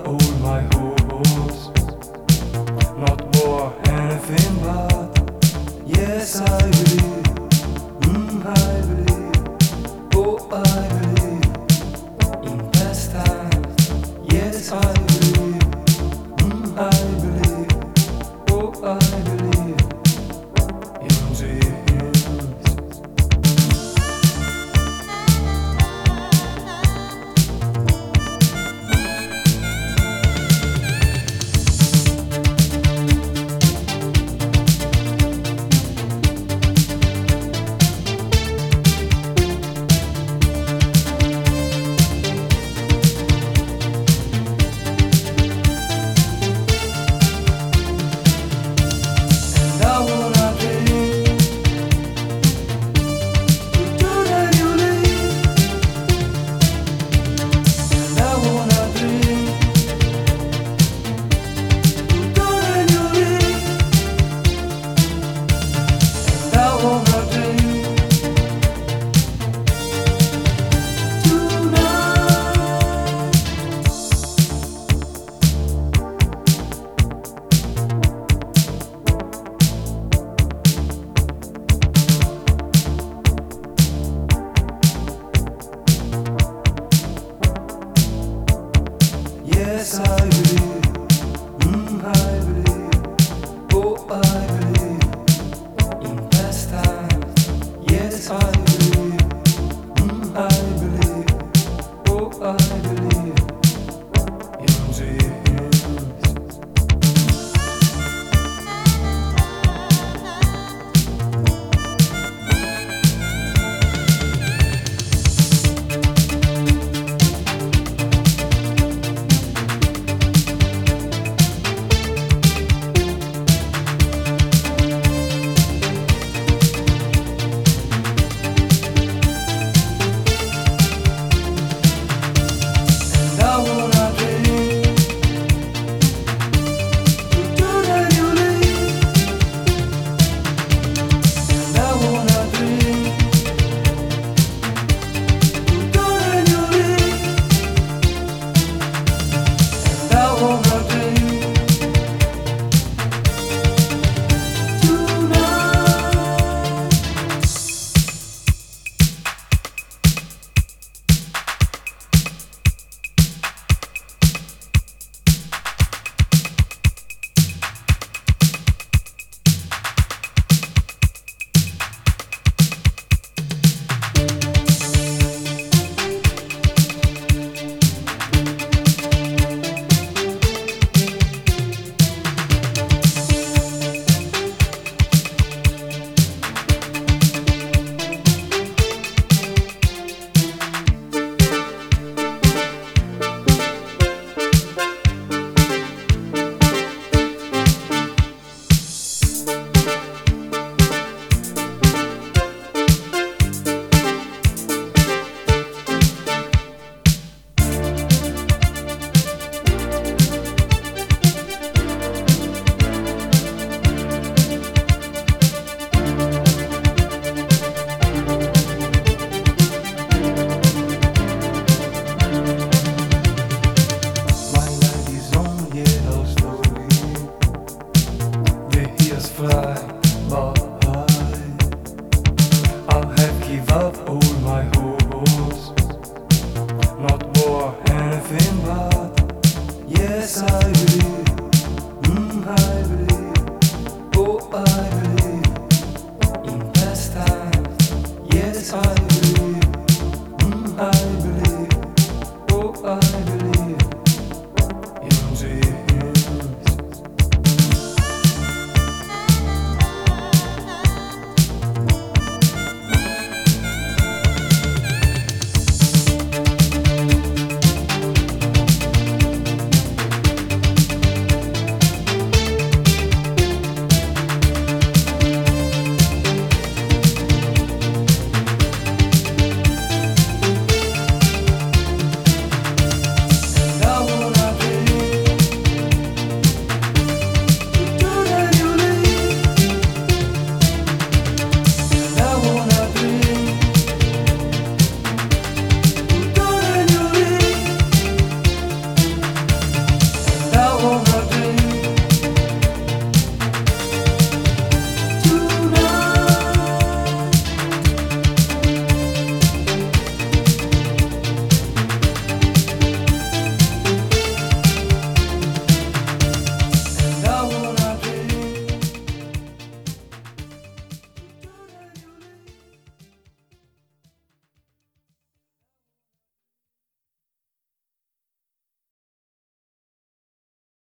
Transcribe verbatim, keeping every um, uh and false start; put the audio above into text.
all my hopes, not war, anything but. Yes, I believe, mm, I believe, oh, I believe in past times. Yes, I believe, mm, I believe, oh, I believe in dreams. Yes, I believe, mm, I believe, oh, I believe in past times. Yes, I believe, mm, I believe, oh, I believe in dreams. Fly by. I have give up all my hopes, not war, anything but. Yes, I believe, mm, I believe, oh, I